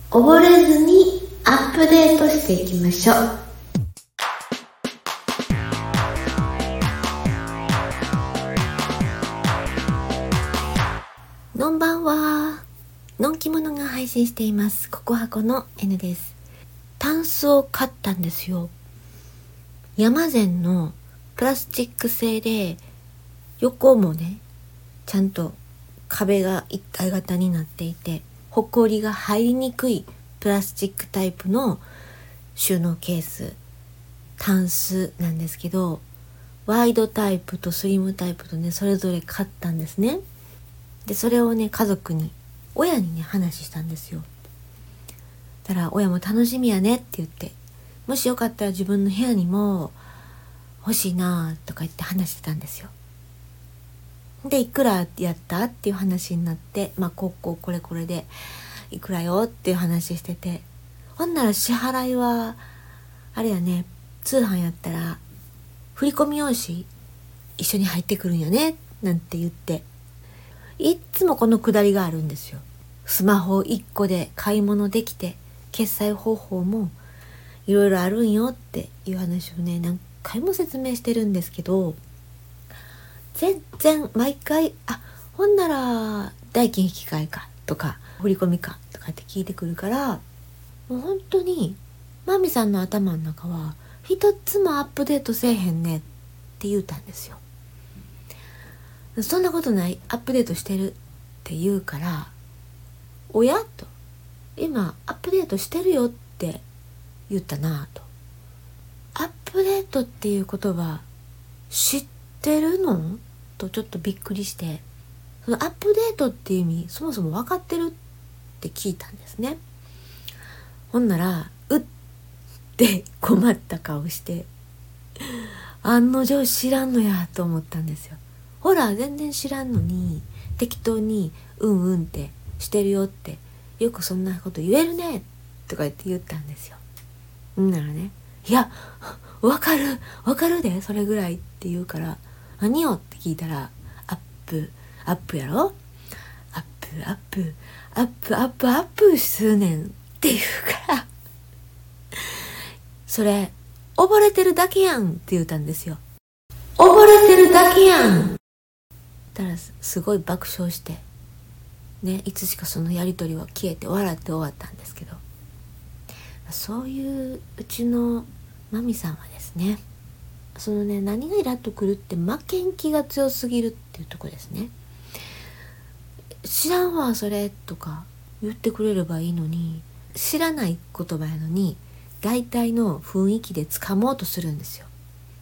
溺れずにアップデートしていきましょう。こんばんは。のんきものが配信しています。ココハコの N です。タンスを買ったんですよ。山善のプラスチック製で、横もねちゃんと壁が一体型になっていて、ホコリが入りにくいプラスチックタイプの収納ケース、タンスなんですけど、ワイドタイプとスリムタイプとねそれぞれ買ったんですね。でそれをね親にね話したんですよ。だから親も楽しみやねって言って、もしよかったら自分の部屋にも欲しいなとか言って話してたんですよ。でいくらやったっていう話になって、これでいくらよっていう話してて、ほんなら支払いはあれやね、通販やったら振込用紙一緒に入ってくるんやねなんて言って、いっつもこのくだりがあるんですよ。スマホ1個で買い物できて、決済方法もいろいろあるんよっていう話をね何回も説明してるんですけど、全然毎回ほんなら代金引き換えかとか振り込みかとかって聞いてくるから、もう本当にマミさんの頭の中は一つもアップデートせえへんねって言うたんですよ。そんなことない、アップデートしてるって言うから、おやと、今アップデートしてるよって言ったなと。アップデートっていう言葉知ってるのとちょっとびっくりして、そのアップデートっていう意味そもそも分かってるって聞いたんですね。ほんならうって困った顔して、案の定知らんのやと思ったんですよ。ほら全然知らんのに適当にうんってしてるよって、よくそんなこと言えるねとか言ったんですよ。ならね、いやわかるでそれぐらいって言うから、何よって聞いたら、アップやろ、アップすねんって言うから、それ溺れてるだけやんって言ったんですよ。溺れてるだけやん。たらすごい爆笑してね、いつしかそのやりとりは消えて笑って終わったんですけど、そういううちのマミさんはですね、そのね、何がイラッとくるって負けん気が強すぎるっていうとこですね。知らんわそれとか言ってくれればいいのに、知らない言葉やのに大体の雰囲気で掴もうとするんですよ。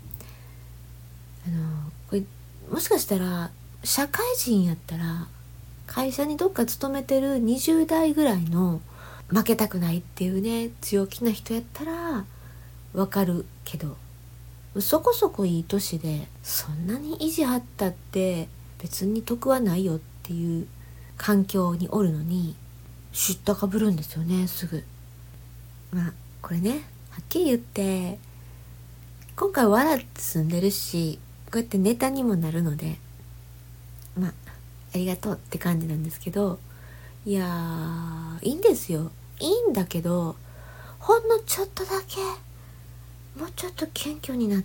これもしかしたら社会人やったら、会社にどっか勤めてる20代ぐらいの負けたくないっていうね強気な人やったらわかるけど、そこそこいい年でそんなに意地張ったって別に得はないよっていう環境におるのに知ったかぶるんですよね、すぐ。これね、はっきり言って今回笑って済んでるし、こうやってネタにもなるのでありがとうって感じなんですけど、いやいいんですよ、いいんだけど、ほんのちょっとだけもうちょっと謙虚になって、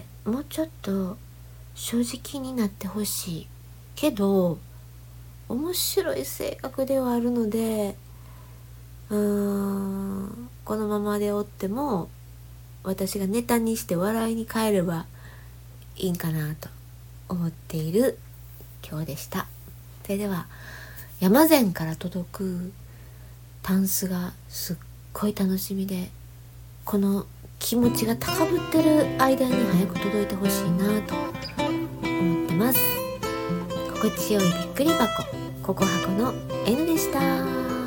もうちょっと正直になってほしいけど、面白い性格ではあるので、このままでおっても私がネタにして笑いに変えればいいんかなと思っている今日でした。それでは山善から届くタンスがすっごい楽しみで、この気持ちが高ぶってる間に早く届いてほしいなと思ってます。心地よいびっくり箱、ココ箱の N でした。